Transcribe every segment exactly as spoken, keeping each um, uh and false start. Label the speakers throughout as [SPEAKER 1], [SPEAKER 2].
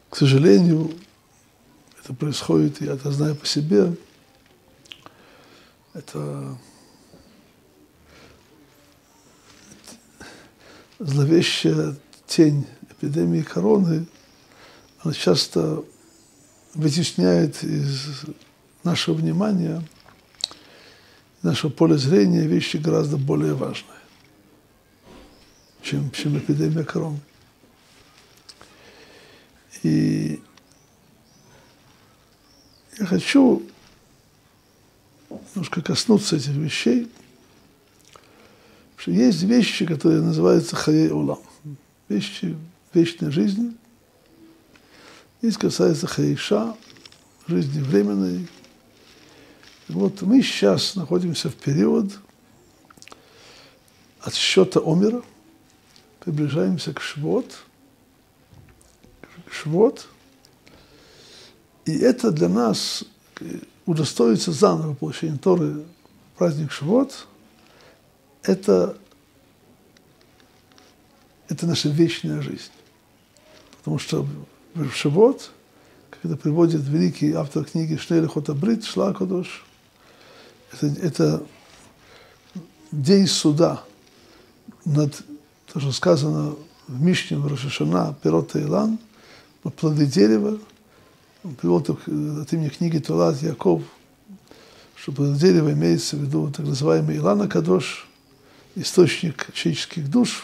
[SPEAKER 1] К сожалению, это происходит, я это знаю по себе. Это зловещая тень эпидемии короны, она часто вытесняет из нашего внимания, нашего поля зрения вещи гораздо более важные, чем, чем эпидемия короны. И я хочу немножко коснуться этих вещей, потому что есть вещи, которые называются хаей олам, вещи вечной жизни. Есть касается хаиша, жизни временной. И вот мы сейчас находимся в период отсчета омера, приближаемся к Швот, к Швот, и это для нас удостоится заново получения Торы, праздник Швот, это, это наша вечная жизнь. Потому что в Шавот, когда приводит великий автор книги Шней Лехот Абрит, Шлах Кодош, это, это день суда над, то, что сказано в Мишне, в Рош ха-Шана, Пирот Таилан, плоды дерева. Он привел от имени книги Толат Яков, что плоды дерева имеется в виду так называемый Илан Кадош, источник человеческих душ.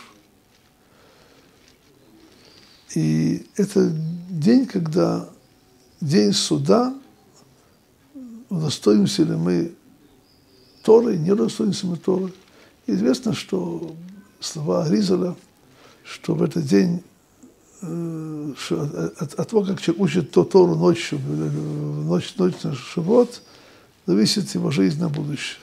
[SPEAKER 1] И это день, когда день суда, удостоимся ли мы Торы, не удостоимся мы Торы. И известно, что слова Аризаля, что в этот день, что от, от того, как человек учит то Тору ночью, ночь, ночь на Шавот, зависит его жизнь на будущее.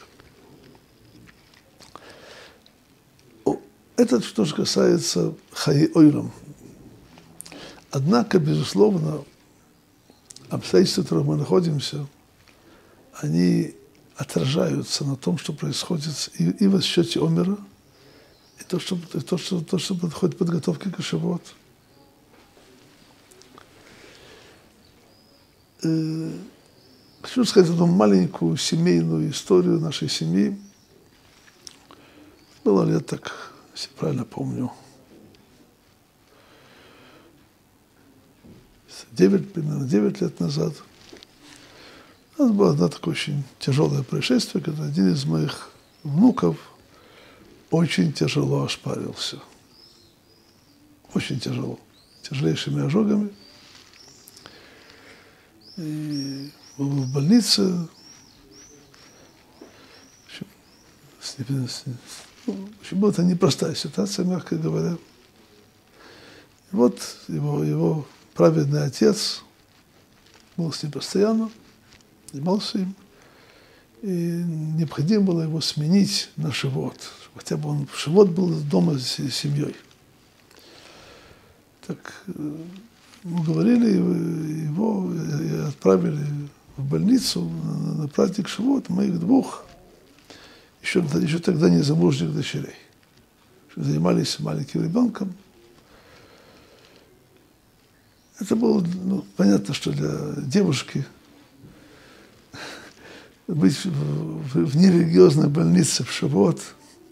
[SPEAKER 1] Это что же касается хаей олам. Однако, безусловно, обстоятельства, в которых мы находимся, они отражаются на том, что происходит и, и в отсчете омера, и то, что, и то, что, то, что подходит к подготовке к Шавот. Э, хочу сказать одну маленькую семейную историю нашей семьи. Было лет так, если правильно помню, девять, примерно девять лет назад. У нас было одно такое очень тяжелое происшествие, когда один из моих внуков очень тяжело ошпарился. Очень тяжело. Тяжелейшими ожогами. И был в больнице. В общем, в общем, была это непростая ситуация, мягко говоря. И вот его, его праведный отец был с ним постоянно, занимался им, и необходимо было его сменить на Шавот, хотя бы он в Шавот был дома с семьей. Так мы говорили, его отправили в больницу на, на праздник Шавот моих двух, еще, еще тогда не замужних дочерей, что занимались маленьким ребенком. Это было, ну, понятно, что для девушки быть в, в, в нерелигиозной больнице в Шавот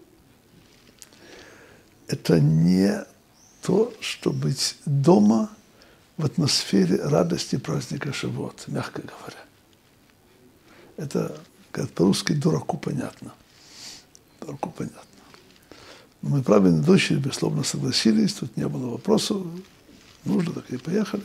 [SPEAKER 1] – это не то, что быть дома в атмосфере радости праздника Шавот, мягко говоря. Это, как по-русски, дураку понятно. Дураку понятно. Но мы, правильно, дочери, безусловно, согласились, тут не было вопросов. Нужно, так и поехали.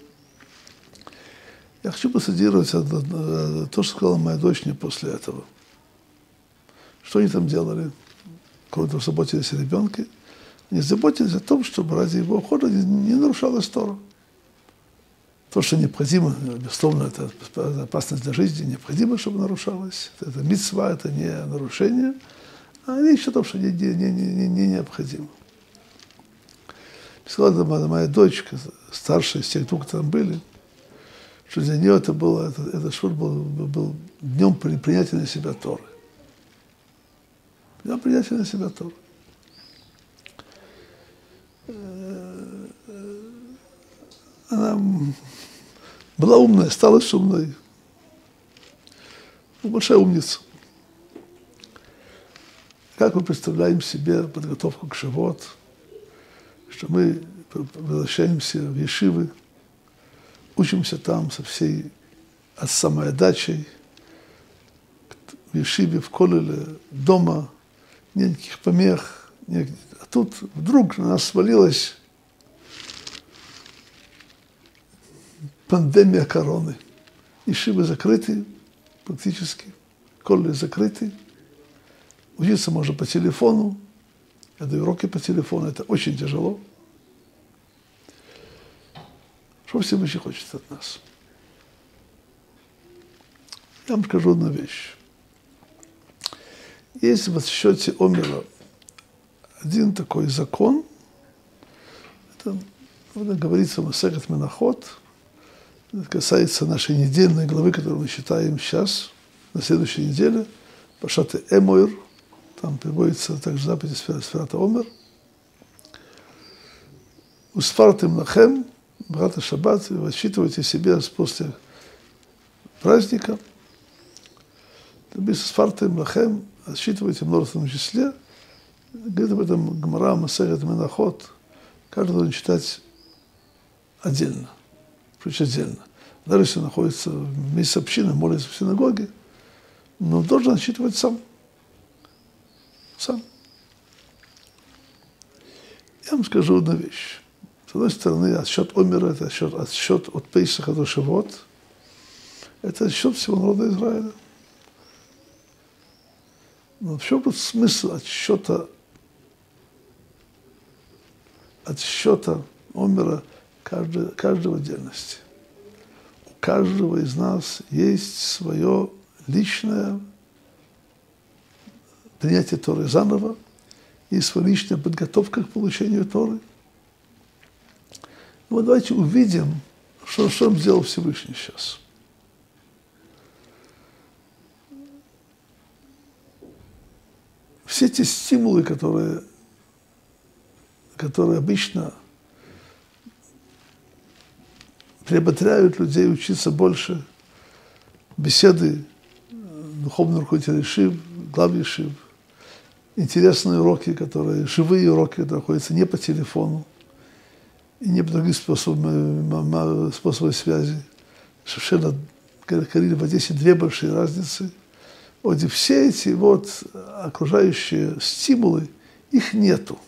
[SPEAKER 1] Я хочу процитировать то, что сказала моя дочь мне после этого. Что они там делали? Кроме того, заботились о ребенке. Они заботились о том, чтобы ради его ухода не нарушалась Тора. То, что необходимо, безусловно, это опасность для жизни, необходимо, чтобы нарушалось. Это мицва, это не нарушение. А речь о том, что не, не, не, не, не необходимо. Сказала моя дочка, старшая из тех двух, которые там были, что для нее это было, это, это швур был, был днем принятия на себя Торы. Днем принятия на себя Торы. она была умная, стала умной. Большая умница. Как мы представляем себе подготовку к Шавуот, что мы возвращаемся в ешивы, учимся там со всей самоотдачей, в ешиве, в колеле, дома, нет никаких помех. Нет. А тут вдруг на нас свалилась пандемия короны. Ешивы закрыты практически, колеле закрыты. Учиться можно по телефону, я даю уроки по телефону, это очень тяжело. Что Всевышний хочет от нас? Я вам скажу одну вещь. Есть в счете Омера один такой закон, это, это говорится в Масехет Менахот, это касается нашей недельной главы, которую мы читаем сейчас, на следующей неделе, Пашат Эмойр, там приводится также заповедь Сферата Омер. Усфартым лахем, брата шаббат, вы отсчитываете себе после праздника. Усфартым лахем, отсчитываете в множественном числе. Говорит об этом Гмара Масехет Менахот. Каждый должен читать отдельно, причем отдельно. Даже если находится вместе с общиной, молится в синагоге, но должен отсчитывать сам. Сам. Я вам скажу одну вещь. С одной стороны, отсчет Омера, это отсчет, отсчет от Пейсаха до Шавуот, это отсчет всего народа Израиля. Но в чем тут смысл отсчета, отсчета Омера каждой, каждой в отдельности? У каждого из нас есть свое личное принятие Торы заново, и своя личная подготовка к получению Торы. Ну, вот давайте увидим, что, что он сделал Всевышний сейчас. Все эти стимулы, которые, которые обычно приободряют людей учиться больше, беседы, духовный руководитель ешив, глав ешив, интересные уроки, которые, живые уроки, которые находятся не по телефону и не по другим способам, способам связи. Совершенно, говорили в Одессе, две большие разницы. Вот и все эти вот окружающие стимулы, их нету.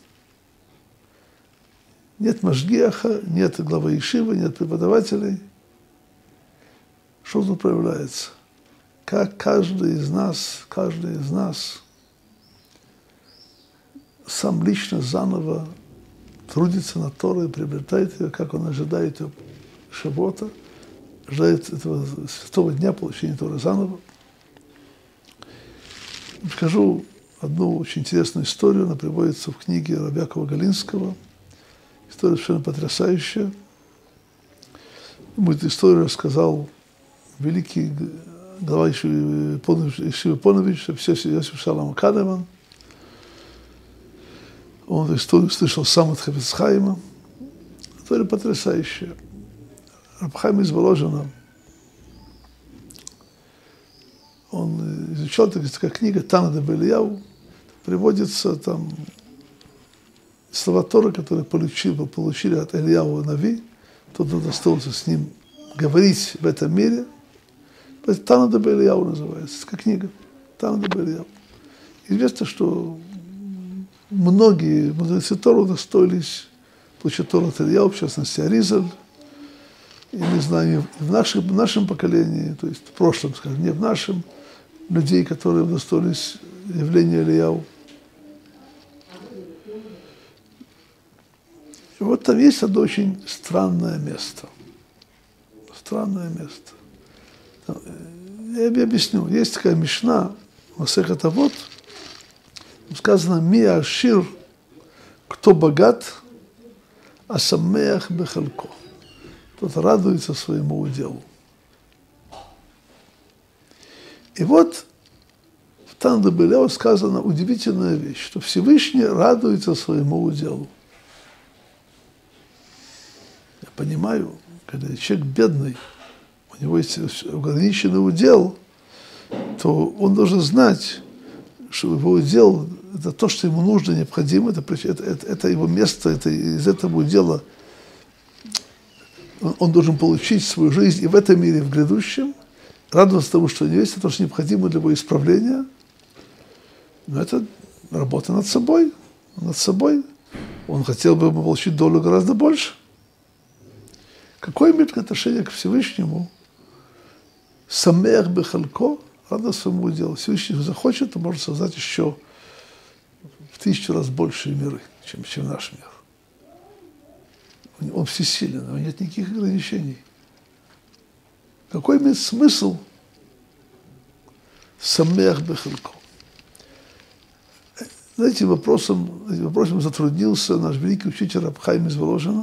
[SPEAKER 1] Нет машгиаха, нет главы ешивы, нет преподавателей. Что тут проявляется? Как каждый из нас, каждый из нас сам лично заново трудится над Торой, приобретает ее, как он ожидает ее Шавуота, ожидает этого святого дня получения Торы заново. Скажу одну очень интересную историю, она приводится в книге Раби Якова Галинского. История совершенно потрясающая. Ему эту историю рассказал великий глава Ешивы Понович, Йосиф Шалом Кадеман. Он эту историю слышал сам от Хафец Хаима. История потрясающая. Раб Хаим из Воложина, он изучал такая книга Тана де Бельяу, приводится там слова Торы, которые получили, получили от Ильяу Нави, тот удостоился с ним говорить в этом мире. Тана де Бельяу называется, такая книга Тана де Бельяу. Известно, что многие мудрецы Торы удостоились получить Тору от Ильяу, в частности Аризаль. И мы знаем в нашем, в нашем поколении, то есть в прошлом, скажем, не в нашем, людей, которые удостоились явления Ильяу. И вот там есть одно очень странное место. Странное место. Я объясню. Есть такая мишна, Масехет Авот, сказано «Ми ашир», кто богат, а самеах бехалко. Тот радуется своему уделу. И вот в Тана де Бельяу сказана удивительная вещь, что Всевышний радуется своему уделу. Я понимаю, когда человек бедный, у него есть ограниченный удел, то он должен знать, что его удел – это то, что ему нужно, необходимо, это, это, это, это его место, это, из этого удела он, он должен получить свою жизнь и в этом мире, и в грядущем, радоваться тому, что у него есть, это то, что необходимо для его исправления. Но это работа над собой, над собой. Он хотел бы получить долю гораздо больше. Какое имеет отношение к Всевышнему? Самех бехалько, радость своему делу. Всевышний захочет, то может создать еще в тысячу раз большие миры, чем, чем наш мир. Он всесилен, у него нет никаких ограничений. Какой имеет смысл самех бехалько? Этим вопросом, этим вопросом затруднился наш великий учитель Раб Хаим из Воложина.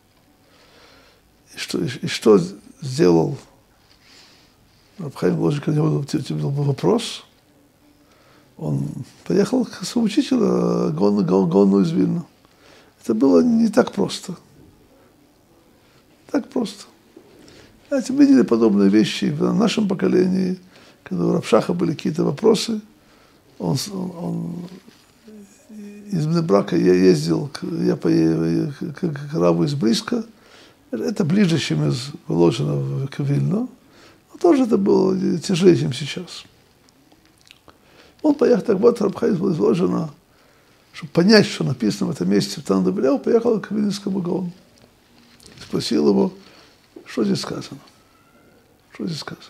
[SPEAKER 1] И что, и что сделал Раб Хаим из Воложина, когда у него был вопрос? Он поехал к своему учителю Гону, Гону из Вильна. Это было не так просто. Так просто. Знаете, видели подобные вещи в нашем поколении, когда у Рабшаха были какие-то вопросы. Он, он из Бнебрака я ездил, я по, к, к Раву из Близко. Это ближе, чем из Воложина к Вильну. Но тоже это было тяжелее, чем сейчас. Он поехал, так вот, Раб Хаим из Воложина, чтобы понять, что написано в этом месте в Тандабеля, поехал к Вильнскому Гаону. Спросил его, что здесь сказано. Что здесь сказано?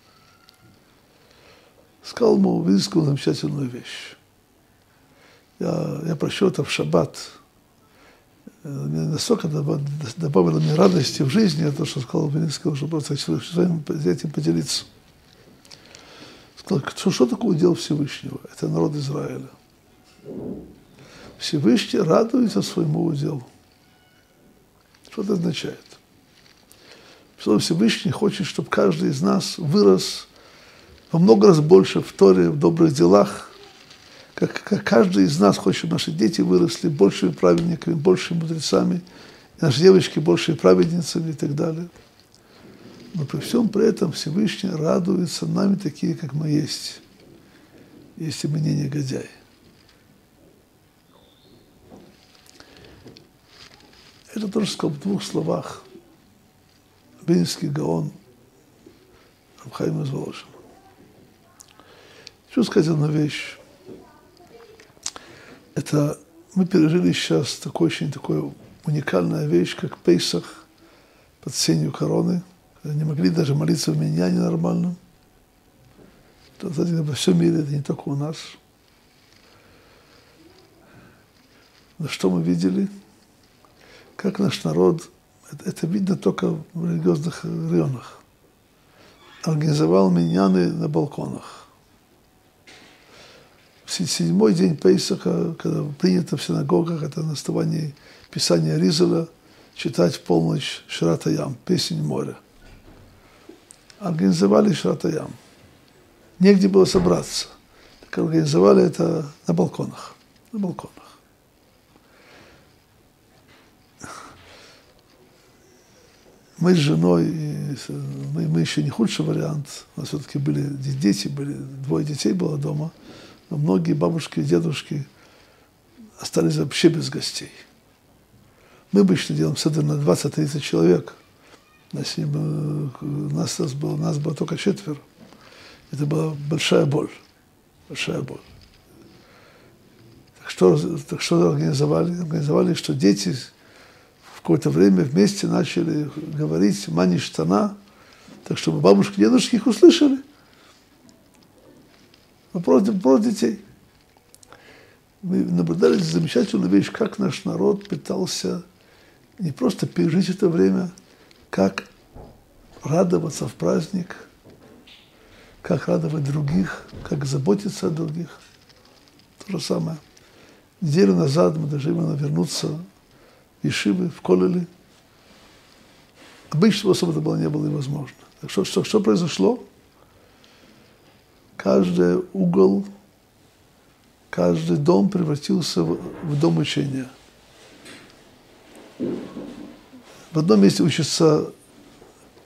[SPEAKER 1] Сказал ему Вильнскому замечательную вещь. Я, я прочел это в шаббат. Мне настолько добавило мне радости в жизни, то, что сказал Вильнский, что просто хочу с вами этим поделиться. Сказал, что, что такое удел Всевышнего? Это народ Израиля. Всевышний радуется своему уделу. Что это означает? Что Всевышний хочет, чтобы каждый из нас вырос во много раз больше в Торе, в добрых делах, как, как каждый из нас хочет, чтобы наши дети выросли большими праведниками, большими мудрецами, и наши девочки большими праведницами и так далее. Но при всем при этом Всевышний радуется нами такие, как мы есть, если мы не негодяи. Это тоже сказал в двух словах Вильнский Гаон Раб Хаим из Воложина. Хочу сказать одну вещь. Это мы пережили сейчас такой очень такую уникальную вещь, как Пейсах под сенью короны, когда не могли даже молиться в миньяне нормально. Это, кстати, во всем мире, это не только у нас. Но что мы видели? Как наш народ, это, это видно только в религиозных районах, организовал миньяны на балконах. В седьмой день Пейсаха, когда принято в синагогах, это на основании Писания Ризеля, читать в полночь Шират Хаям, песнь моря. Организовали Шират Хаям. Негде было собраться. Так организовали это на балконах. На балконах. Мы с женой, мы, мы еще не худший вариант, у нас все-таки были дети, были, двое детей было дома, но многие бабушки и дедушки остались вообще без гостей. Мы обычно делаем седер на двадцать-тридцать человек, нас, нас, нас, было, нас было только четверо. Это была большая боль, большая боль. Так что, так что организовали? Организовали, что дети в какое-то время вместе начали говорить «мани штана», так чтобы бабушки и дедушки их услышали. Вопрос, вопрос детей. Мы наблюдали замечательную вещь, как наш народ пытался не просто пережить это время, как радоваться в праздник, как радовать других, как заботиться о других. То же самое. Неделю назад мы должны именно вернуться в Ешивы, в Колеле. Обычного особо это было, не было невозможно. Так что, что, что произошло? Каждый угол, каждый дом превратился в, в дом учения. В одном месте учатся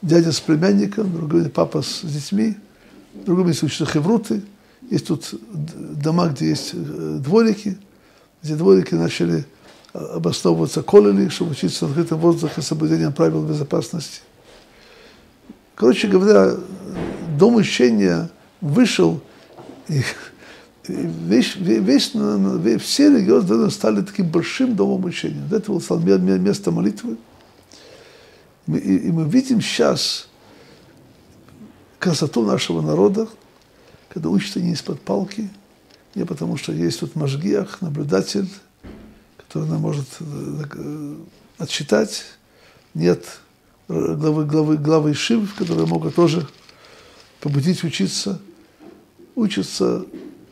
[SPEAKER 1] дядя с племянником, другой папа с детьми, в другом месте учатся хевруты. Есть тут дома, где есть дворики. Эти дворики начали обосновываться колледжи, чтобы учиться на открытом воздухе с соблюдением правил безопасности. Короче говоря, дом учения вышел, и весь, весь, весь, все регионы стали таким большим домом учения. До этого стало место молитвы. И, и мы видим сейчас красоту нашего народа, когда учатся не из-под палки, не потому что есть тут машгиах, наблюдатель, который нам может отчитать. Нет главы, главы, главы ишив, которые могут тоже побудить учиться. Учатся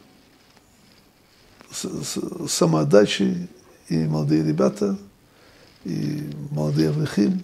[SPEAKER 1] с, с самоотдачей и молодые ребята, и молодые авлихим.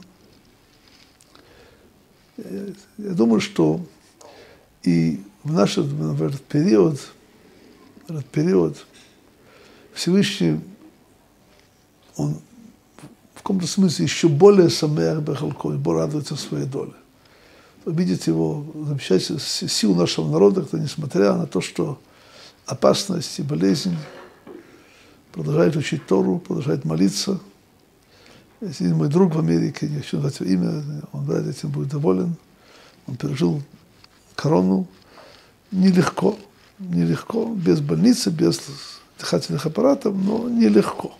[SPEAKER 1] Я, я думаю, что и в наш в этот период, в этот период Всевышний, он в каком-то смысле еще более самеах бехалко, радуется своей доле. Видите его замечательную силу нашего народа, кто, несмотря на то, что опасность и болезнь, продолжает учить Тору, продолжает молиться. Если мой друг в Америке, не хочу назвать его имя, он, вряд ли, этим будет доволен. Он пережил корону нелегко, нелегко, без больницы, без дыхательных аппаратов, но нелегко.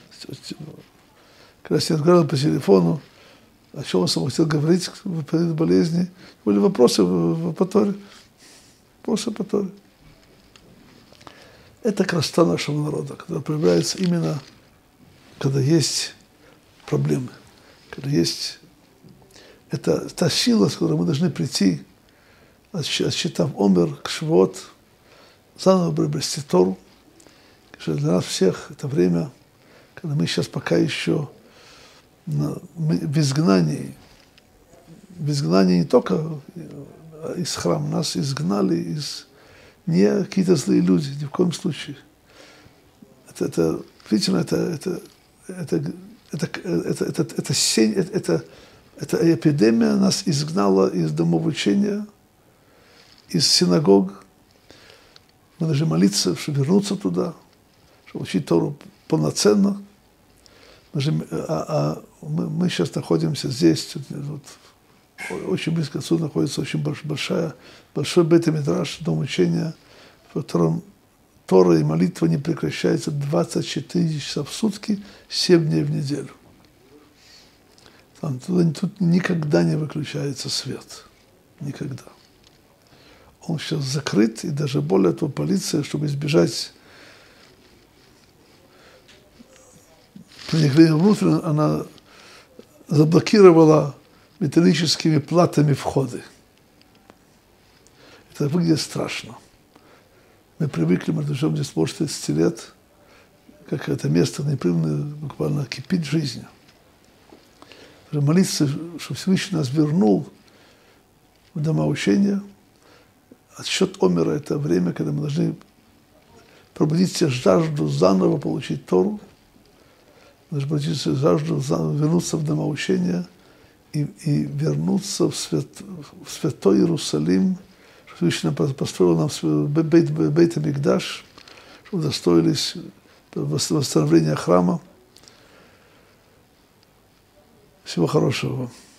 [SPEAKER 1] Когда я разговаривал по телефону, о чем он сам хотел говорить в период болезни, были вопросы по Торе. Вопросы по Торе. Это красота нашего народа, которая проявляется именно, когда есть проблемы, когда есть... Это та сила, с которой мы должны прийти, отсчитав омер к швот, заново приобрести Тору. Для нас всех это время, когда мы сейчас пока еще в изгнании. В изгнании не только из храма, нас изгнали из... Не какие-то злые люди, ни в коем случае. Это, это видите, это, это, это, это, это, это, это, сень, это, это, эта эпидемия нас изгнала из домов учения, из синагог. Мы должны молиться, чтобы вернуться туда, чтобы учить Тору полноценно. Мы, же, а, а мы, мы сейчас находимся здесь, вот, очень близко отсюда находится очень большая, большой бейт-мидраш, дом учения, в котором Тора и молитва не прекращаются двадцать четыре часа в сутки, семь дней в неделю. Там, тут, тут никогда не выключается свет. Никогда. Он сейчас закрыт, и даже более того, полиция, чтобы избежать проникновения внутрь, она заблокировала металлическими платами входы. Это выглядит страшно. Мы привыкли, мы живем здесь больше тридцати лет, как это место непрерывно буквально кипит жизнью. Молиться, чтобы Всевышний нас вернул в дома учения. Отсчет омера – это время, когда мы должны пробудить себе жажду заново получить Тору, мы должны пробудить себе жажду заново вернуться в дома учения и, и вернуться в, свят, в святой Иерусалим, чтобы Всевышний построил нам бейт, бейт Микдаш, чтобы удостоились восстановления храма. Всего хорошего вам.